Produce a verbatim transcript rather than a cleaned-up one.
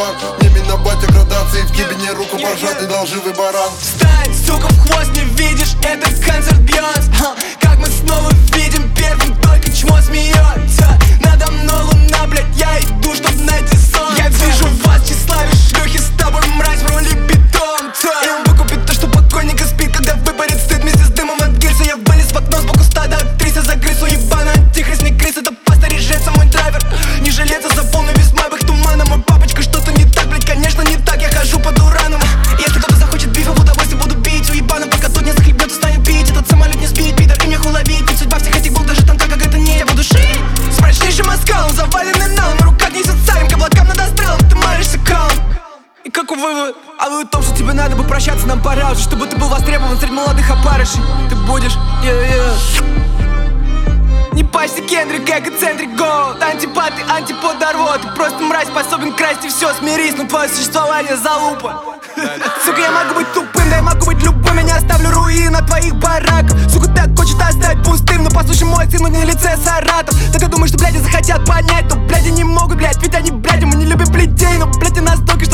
товар. Не на батя градации, в кибине руку пожать, ты долживый баран. Встань, сука, в хвост, не видишь, это концерт Бьонс. Как мы снова видим первым, только чмо смеется. Надо мной луна, блядь, я иду, чтоб найти сон. Я вижу вас, тщеславие шлюхи, с тобой мразь в роли питомца. И он выкупит то, что покойника спит, когда выпарит стыд вместе с дымом от гильза. Я вылез в окно сбоку стада актрисы, за крысу ебаную, антихрист, не крыс, это паста режется мой драйвер. Не жалеется за полный вес моих тумана. Мой папочка, что-то не так, блядь, конечно не так, я хожу под ураном. Если кто-то захочет бифа, в удовольствие буду бить уебаном, пока тут не захлебнется, станет пить. Этот самолет не сбить, пидор, и мне уловить. Ведь судьба всех этих был даже там, как это не я буду шить. С мрачнейшим оскалом, заваленным налом, на руках несет салим, к облакам над астралом, ты маешься калом. И какой вывод? А вывод в том, что тебе надо бы прощаться, нам пора уже, чтобы ты был востребован среди молодых опарышей. Ты будешь, yeah, yeah. Не пачься, Кендрик, эгоцентрик, голод. Антипат и антипод рвот. Ты просто мразь, способен красть и все, смирись, но твое существование залупа. Сука, я могу быть тупым, да я могу быть любым. Я не оставлю руин от твоих бараков. Сука, так хочет оставить пустым, но послушай мой стиль, на лице Саратов. Так я думаю, что бляди захотят понять, но бляди не могут, блядь, ведь они бляди, мы не любим людей. Но, блядь, ты настолько